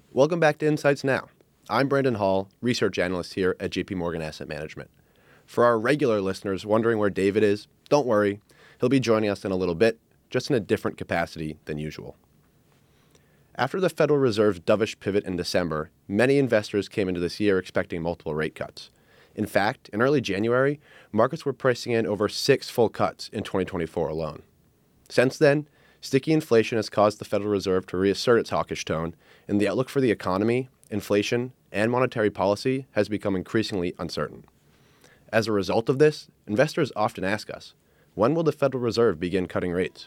Welcome back to Insights Now. I'm Brandon Hall, research analyst here at JP Morgan Asset Management. For our regular listeners wondering where David is, don't worry. He'll be joining us in a little bit, just in a different capacity than usual. After the Federal Reserve's dovish pivot in December, many investors came into this year expecting multiple rate cuts. In fact, in early January, markets were pricing in over 6 full cuts in 2024 alone. Since then, sticky inflation has caused the Federal Reserve to reassert its hawkish tone, and the outlook for the economy, inflation, and monetary policy has become increasingly uncertain. As a result of this, investors often ask us, when will the Federal Reserve begin cutting rates?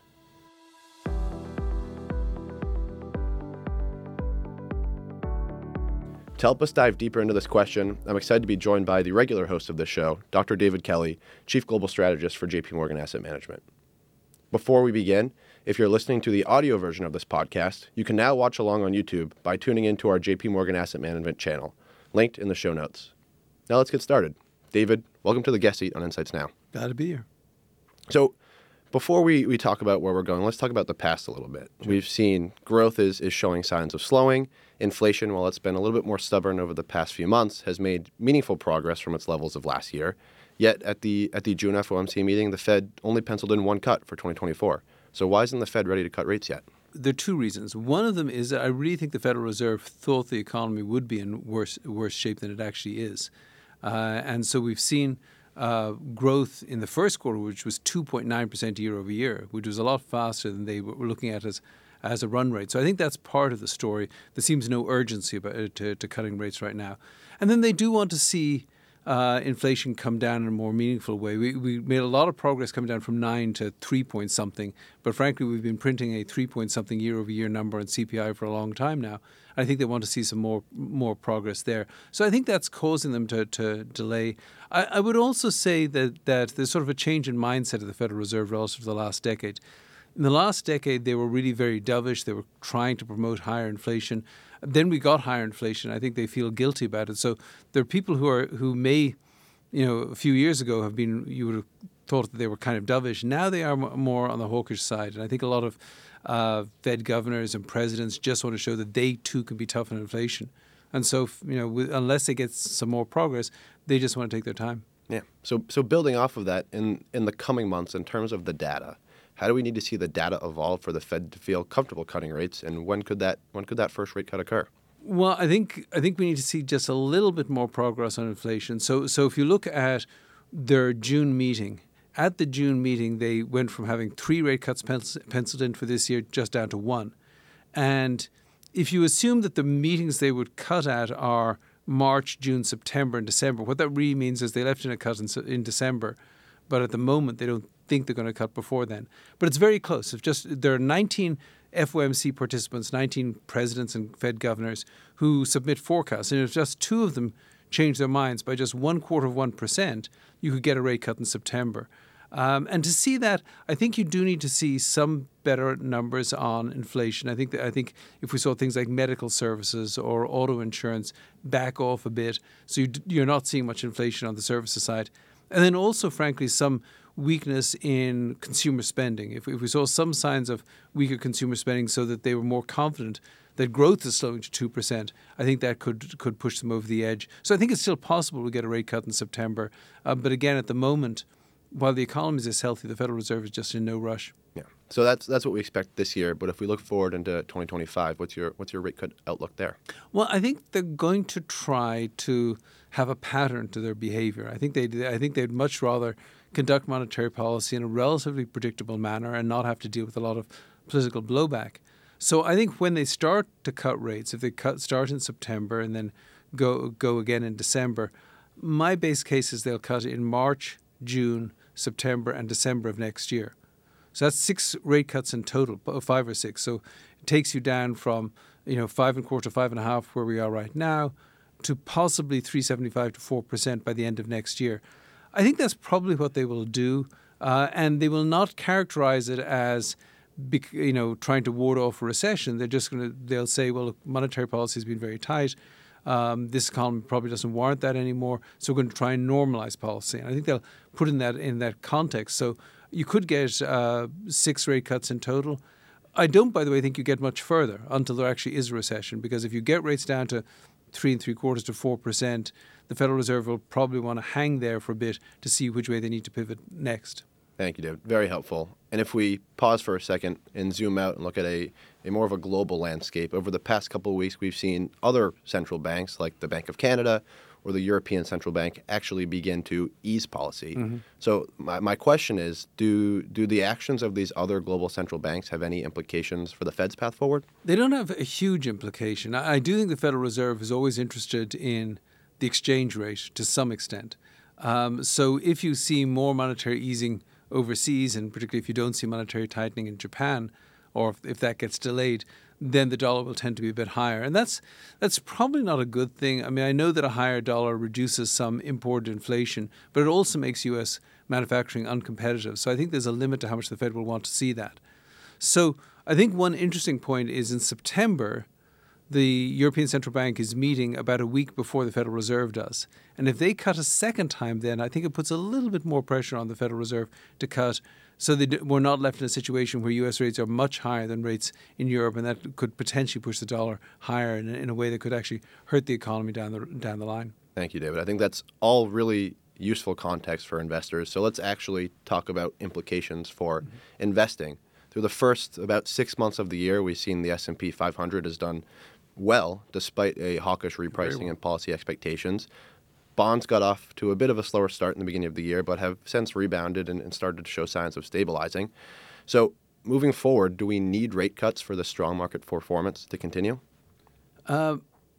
To help us dive deeper into this question, I'm excited to be joined by the regular host of this show, Dr. David Kelly, Chief Global Strategist for JP Morgan Asset Management. Before we begin, if you're listening to the audio version of this podcast, you can now watch along on YouTube by tuning into our JP Morgan Asset Management channel, linked in the show notes. Now let's get started. David, welcome to the guest seat on Insights Now. Glad to be here. So before we talk about where we're going, let's talk about the past a little bit. Sure. We've seen growth is showing signs of slowing. Inflation, while it's been a little bit more stubborn over the past few months, has made meaningful progress from its levels of last year. Yet at the June FOMC meeting, the Fed only penciled in one cut for 2024. So why isn't the Fed ready to cut rates yet? There are two reasons. One of them is that I really think the Federal Reserve thought the economy would be in worse shape than it actually is. And so we've seen growth in the first quarter, which was 2.9% year over year, which was a lot faster than they were looking at as a run rate. So I think that's part of the story. There seems no urgency about to cutting rates right now. And then they do want to see inflation come down in a more meaningful way. We made a lot of progress coming down from 9 to 3 point something, but frankly, we've been printing a 3 point something year over year number in CPI for a long time now. I think they want to see some more progress there. So I think that's causing them to delay. I would also say that there's sort of a change in mindset of the Federal Reserve relative to the last decade. In the last decade, they were really very dovish. They were trying to promote higher inflation. Then we got higher inflation. I think they feel guilty about it. So there are people who may, a few years ago you would have thought that they were kind of dovish. Now they are more on the hawkish side. And I think a lot of Fed governors and presidents just want to show that they too can be tough on inflation. And so, unless they get some more progress, they just want to take their time. Yeah. So building off of that, in the coming months, in terms of the data, how do we need to see the data evolve for the Fed to feel comfortable cutting rates, and when could that first rate cut occur? Well, I think we need to see just a little bit more progress on inflation. So if you look at their June meeting, at the June meeting they went from having 3 rate cuts penciled in for this year just down to 1. And if you assume that the meetings they would cut at are March, June, September, and December, what that really means is they left in a cut in December, but at the moment they don't think they're going to cut before then. But it's very close. There are 19 FOMC participants, 19 presidents and Fed governors who submit forecasts. And if just 2 of them change their minds by just 1/4%, you could get a rate cut in September. And to see that, I think you do need to see some better numbers on inflation. I think if we saw things like medical services or auto insurance back off a bit, so you're not seeing much inflation on the services side. And then also, frankly, some weakness in consumer spending. If we saw some signs of weaker consumer spending so that they were more confident that growth is slowing to 2%, I think that could push them over the edge. So I think it's still possible we get a rate cut in September. But again, at the moment, while the economy is healthy, the Federal Reserve is just in no rush. Yeah. So that's what we expect this year. But if we look forward into 2025, what's your rate cut outlook there? Well, I think they're going to try to have a pattern to their behavior. I think they'd much rather conduct monetary policy in a relatively predictable manner and not have to deal with a lot of political blowback. So I think when they start to cut rates, if they start in September and then go again in December, my base case is they'll cut in March, June, September, and December of next year. So that's 6 rate cuts in total, 5 or 6. So it takes you down from 5.25% to 5.5%, where we are right now, to possibly 3.75% to 4% by the end of next year. I think that's probably what they will do, and they will not characterize it as trying to ward off a recession. They'll say, well, look, monetary policy has been very tight. This economy probably doesn't warrant that anymore, so we're going to try and normalize policy. And I think they'll put in that context. So you could get 6 rate cuts in total. I don't, by the way, think you get much further until there actually is a recession, because if you get rates down to 3.75% to 4%, the Federal Reserve will probably want to hang there for a bit to see which way they need to pivot next. Thank you, David. Very helpful. And if we pause for a second and zoom out and look at a more of a global landscape, over the past couple of weeks, we've seen other central banks like the Bank of Canada or the European Central Bank actually begin to ease policy. Mm-hmm. So my question is, do the actions of these other global central banks have any implications for the Fed's path forward? They don't have a huge implication. I do think the Federal Reserve is always interested in the exchange rate to some extent. So if you see more monetary easing overseas, and particularly if you don't see monetary tightening in Japan, or if that gets delayed, then the dollar will tend to be a bit higher. And that's probably not a good thing. I mean, I know that a higher dollar reduces some imported inflation, but it also makes U.S. manufacturing uncompetitive. So I think there's a limit to how much the Fed will want to see that. So I think one interesting point is in September, the European Central Bank is meeting about a week before the Federal Reserve does. And if they cut a second time, then I think it puts a little bit more pressure on the Federal Reserve to cut, so that we're not left in a situation where U.S. rates are much higher than rates in Europe, and that could potentially push the dollar higher in a way that could actually hurt the economy down the line. Thank you, David. I think that's all really useful context for investors. So let's actually talk about implications for investing. Through the first about 6 months of the year, we've seen the S&P 500 has done well despite a hawkish repricing and policy expectations. Bonds got off to a bit of a slower start in the beginning of the year, but have since rebounded and started to show signs of stabilizing. So moving forward, do we need rate cuts for the strong market performance to continue? Not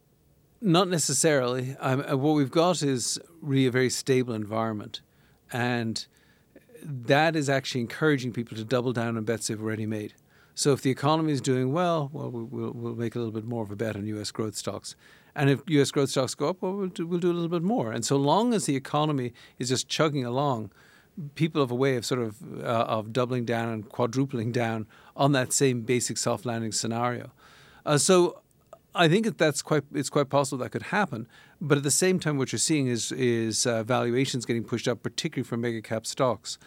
necessarily. What we've got is really a very stable environment. And that is actually encouraging people to double down on bets they've already made. So if the economy is doing well, we'll make a little bit more of a bet on U.S. growth stocks. And if U.S. growth stocks go up, we'll do a little bit more. And so long as the economy is just chugging along, people have a way of sort of doubling down and quadrupling down on that same basic soft landing scenario. So I think it's quite possible that could happen. But at the same time, what you're seeing is valuations getting pushed up, particularly for mega cap stocks.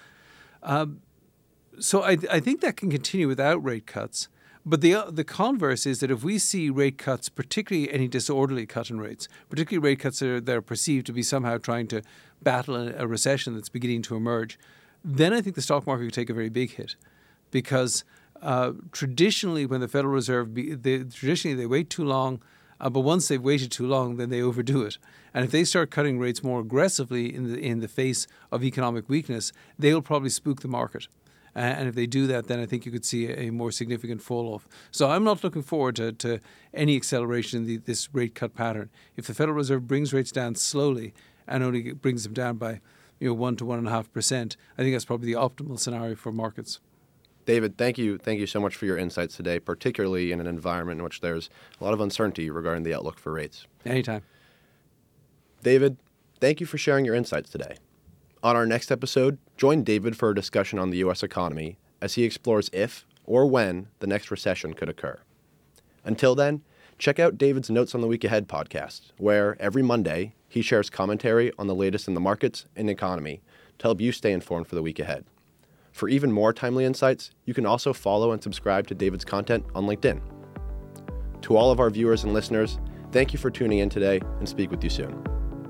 So I think that can continue without rate cuts. But the converse is that if we see rate cuts, particularly any disorderly cut in rates, particularly rate cuts that are perceived to be somehow trying to battle a recession that's beginning to emerge, then I think the stock market could take a very big hit. Because traditionally, when the Federal Reserve, traditionally they wait too long, but once they've waited too long, then they overdo it. And if they start cutting rates more aggressively in the face of economic weakness, they will probably spook the market. And if they do that, then I think you could see a more significant fall-off. So I'm not looking forward to any acceleration in this rate cut pattern. If the Federal Reserve brings rates down slowly and only brings them down by 1 to 1.5%, I think that's probably the optimal scenario for markets. David, thank you so much for your insights today, particularly in an environment in which there's a lot of uncertainty regarding the outlook for rates. Anytime. David, thank you for sharing your insights today. On our next episode, join David for a discussion on the U.S. economy as he explores if or when the next recession could occur. Until then, check out David's Notes on the Week Ahead podcast, where every Monday he shares commentary on the latest in the markets and economy to help you stay informed for the week ahead. For even more timely insights, you can also follow and subscribe to David's content on LinkedIn. To all of our viewers and listeners, thank you for tuning in today, and speak with you soon.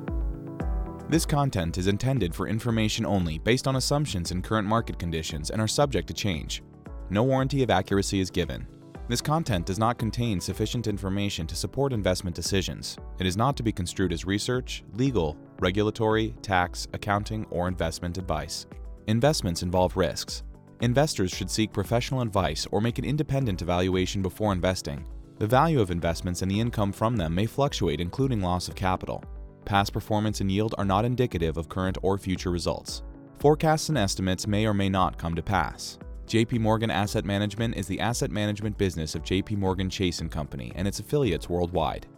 This content is intended for information only based on assumptions and current market conditions and are subject to change. No warranty of accuracy is given. This content does not contain sufficient information to support investment decisions. It is not to be construed as research, legal, regulatory, tax, accounting, or investment advice. Investments involve risks. Investors should seek professional advice or make an independent evaluation before investing. The value of investments and the income from them may fluctuate, including loss of capital. Past performance and yield are not indicative of current or future results. Forecasts and estimates may or may not come to pass. JP Morgan Asset Management is the asset management business of JP Morgan Chase & Company and its affiliates worldwide.